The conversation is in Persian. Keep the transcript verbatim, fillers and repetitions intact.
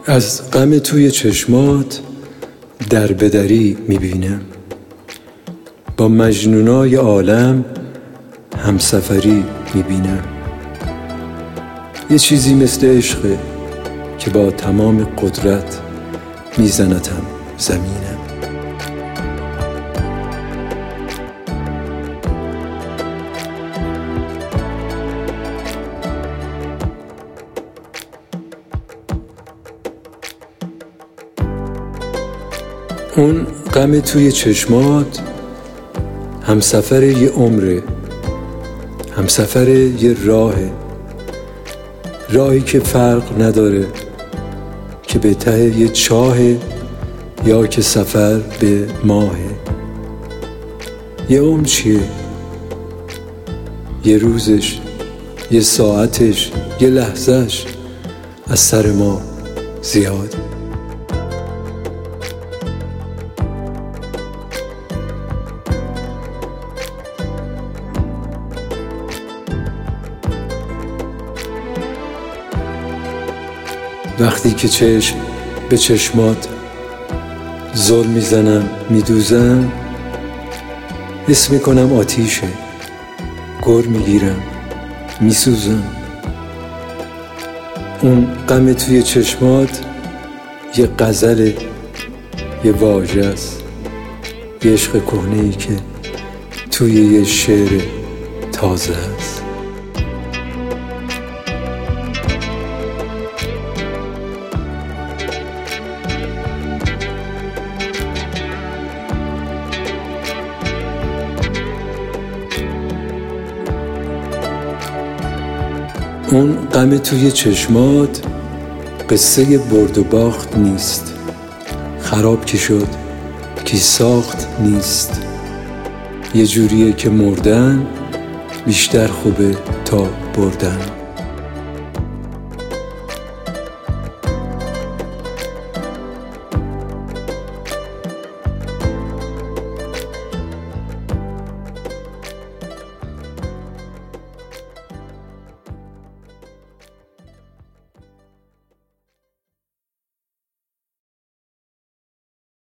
از غم توی چشمات در بدری میبینم، با مجنونای عالم همسفری میبینم. یه چیزی مثل عشقه که با تمام قدرت میزنتم زمینم. اون غم توی چشمات همسفر یه عمره، همسفر یه راهه، راهی که فرق نداره که به ته یه چاهه یا که سفر به ماهه. یه عمر چیه؟ یه روزش، یه ساعتش، یه لحظهش از سر ما زیاده. وقتی که چشم به چشمات زل میزنم میدوزم، حس میکنم آتیشه، گر میگیرم میسوزم. اون غم توی چشمات یه غزله، یه واژه است، یه عشق کهنه‌ای که توی یه شعر تازه است. اون غم توی چشمات قصه برد و باخت نیست، خراب که شد کی ساخت نیست. یه جوریه که مردن بیشتر خوبه تا بردن.